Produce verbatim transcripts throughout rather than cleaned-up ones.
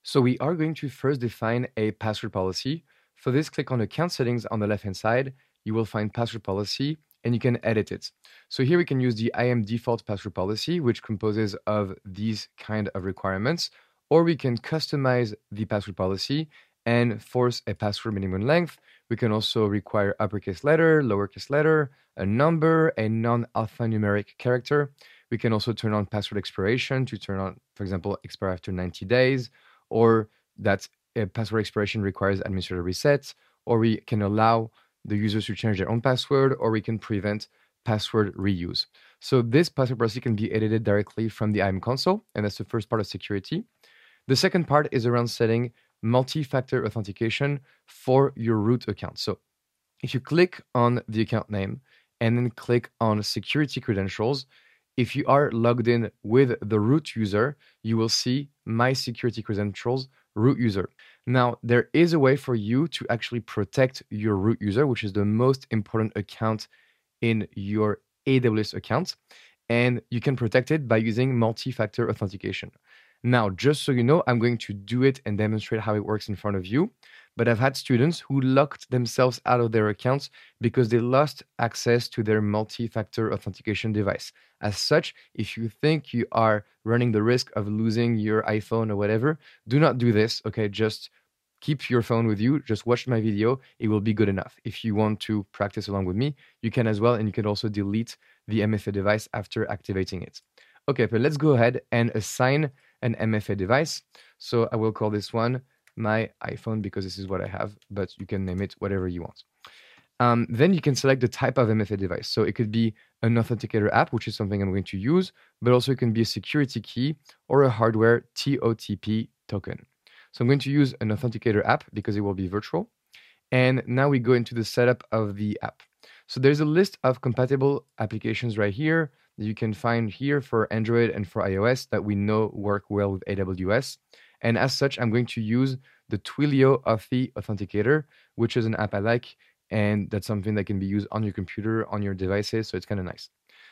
So we are going to first define a password policy. For this, click on Account Settings on the left-hand side. You will find Password Policy, and you can edit it. So here we can use the I am default password policy, which composes of these kind of requirements, or we can customize the password policy and force a password minimum length. We can also require uppercase letter, lowercase letter, a number, a non-alphanumeric character. We can also turn on password expiration to turn on, for example, expire after ninety days, or that a password expiration requires administrator resets, or we can allow the users to change their own password, or we can prevent password reuse. So this password policy can be edited directly from the I A M console, and that's the first part of security. The second part is around setting multi-factor authentication for your root account. So if you click on the account name and then click on security credentials, if you are logged in with the root user, you will see my security credentials root user. Now, there is a way for you to actually protect your root user, which is the most important account in your A W S account, and you can protect it by using multi-factor authentication. Now, just so you know, I'm going to do it and demonstrate how it works in front of you, but I've had students who locked themselves out of their accounts because they lost access to their multi-factor authentication device. As such, if you think you are running the risk of losing your iPhone or whatever, do not do this, okay? Just keep your phone with you. Just watch my video. It will be good enough. If you want to practice along with me, you can as well, and you can also delete the M F A device after activating it. Okay, but let's go ahead and assign an M F A device. So I will call this one my iPhone because this is what I have, but you can name it whatever you want. Um, then you can select the type of M F A device. So it could be an authenticator app, which is something I'm going to use, but also it can be a security key or a hardware T O T P token. So I'm going to use an authenticator app because it will be virtual. And now we go into the setup of the app. So there's a list of compatible applications right here that you can find here for Android and for iOS that we know work well with A W S. And as such, I'm going to use the Twilio Authy Authenticator, which is an app I like, and that's something that can be used on your computer, on your devices, so it's kind of nice.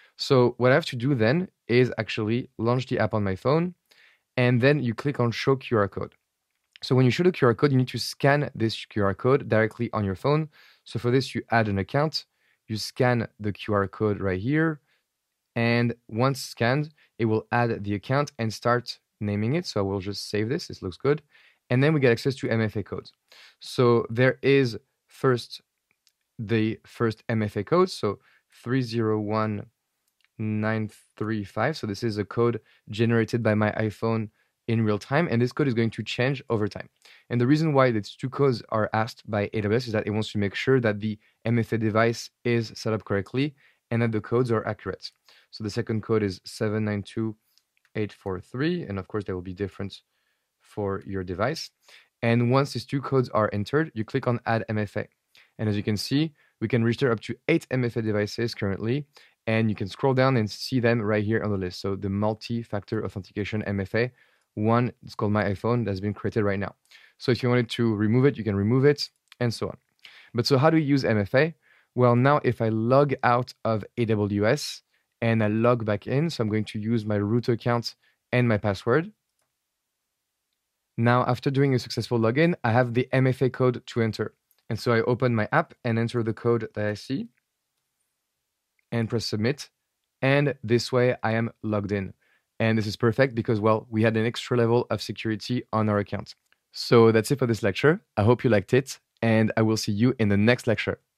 So what I have to do then is actually launch the app on my phone, and then you click on Show Q R Code. So when you show the Q R code, you need to scan this Q R code directly on your phone. So for this, you add an account, you scan the Q R code right here, and once scanned, it will add the account and start naming it. So I will just save this. This looks good. And then we get access to M F A codes. So there is first the first M F A code. So three zero one nine three five. So this is a code generated by my iPhone in real time, and this code is going to change over time. And the reason why these two codes are asked by A W S is that it wants to make sure that the M F A device is set up correctly and that the codes are accurate. So the second code is seven nine two eight four three, and of course they will be different for your device. And once these two codes are entered, you click on Add M F A. And as you can see, we can register up to eight M F A devices currently, and you can scroll down and see them right here on the list. So the multi-factor authentication M F A, one, it's called My iPhone, that's been created right now. So if you wanted to remove it, you can remove it, and so on. But so how do we use M F A? Well, now if I log out of A W S and I log back in, so I'm going to use my root account and my password. Now, after doing a successful login, I have the M F A code to enter. And so I open my app and enter the code that I see and press submit. And this way I am logged in. And this is perfect because, well, we had an extra level of security on our account. So that's it for this lecture. I hope you liked it, and I will see you in the next lecture.